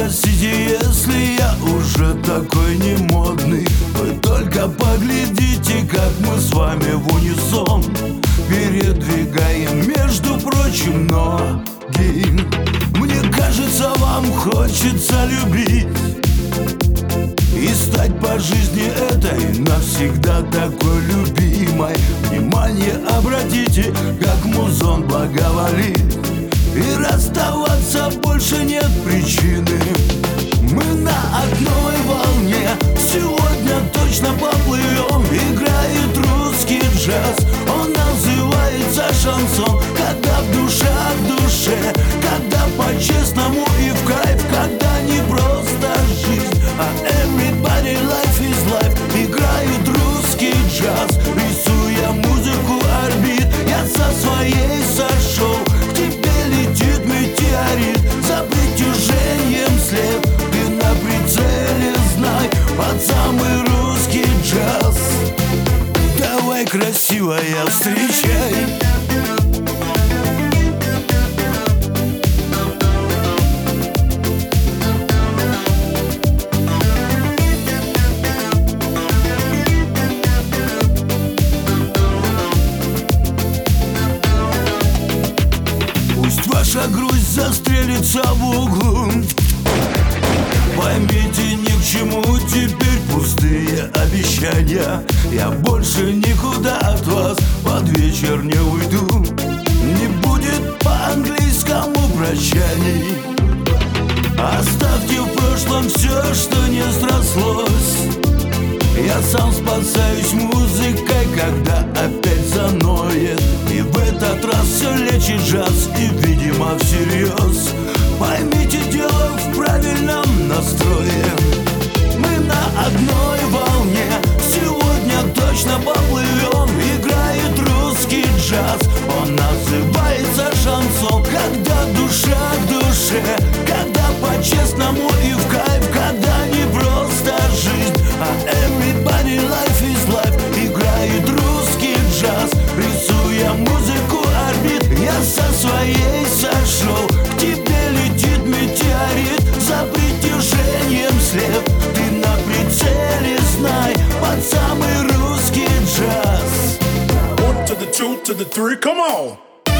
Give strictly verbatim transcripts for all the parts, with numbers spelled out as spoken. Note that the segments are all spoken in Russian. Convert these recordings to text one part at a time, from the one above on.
простите, если я уже такой не модный. Вы только поглядите, как мы с вами в унисон передвигаем, между прочим, ноги. Мне кажется, вам хочется любить и стать по жизни этой навсегда такой любимой. Внимание обратите, как музон благоволит, и расставаться больше нет причины. Мы на одной волне, сегодня точно поплывем. Играет русский джаз, он называется шансон. Когда в душе в душе, когда по-честному и в кайф, когда не просто жизнь, а everybody life is life. Играет русский джаз, рисуя музыку орбит. Я со своей сошел, к тебе летит метеорит. За притяжением след, ты на прицеле, знай, под самый русский джаз. Давай, красивая, встречай. Ваша грусть застрелится в углу. Поймите, ни к чему теперь пустые обещания. Я больше никуда от вас под вечер не уйду. Не будет по-английскому прощаний. Оставьте в прошлом все, что не срослось. Я сам спасаюсь музыкой, когда опять заноет. И в этот раз все лечит джаз, и, видимо, всерьез. Поймите, дело в правильном настрое. Мы на одной волне, сегодня точно поплывем. Играет русский джаз, он называется шансон. Когда душа к душе, когда по-честному и в кайф, когда не просто жизнь, а everybody life is life. Играет русский джаз, рисуя музыку орбит. Я со своей сошел, к тебе летит метеорит. За притяжением след, ты на прицеле, знай, под самый русский джаз. One to the two to the three, come on!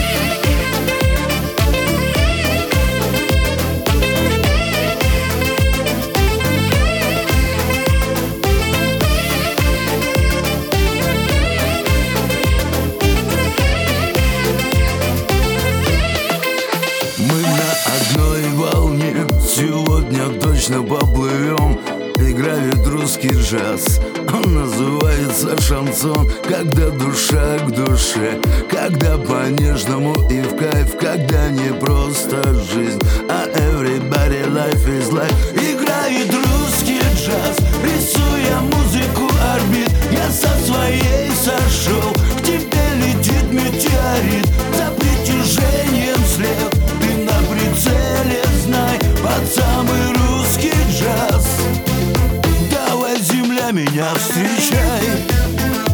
Сегодня точно поплывем. Играет русский джаз, он называется шансон. Когда душа к душе, когда по-нежному и в кайф, когда не просто жизнь, а everybody life is life. Играет русский джаз, рисуя музыку орбит. Я со своей сошел, к тебе летит метеорит. За притяжением след, ты на прицеле, знай, под самый русский джаз. Давай, земля, меня встречай.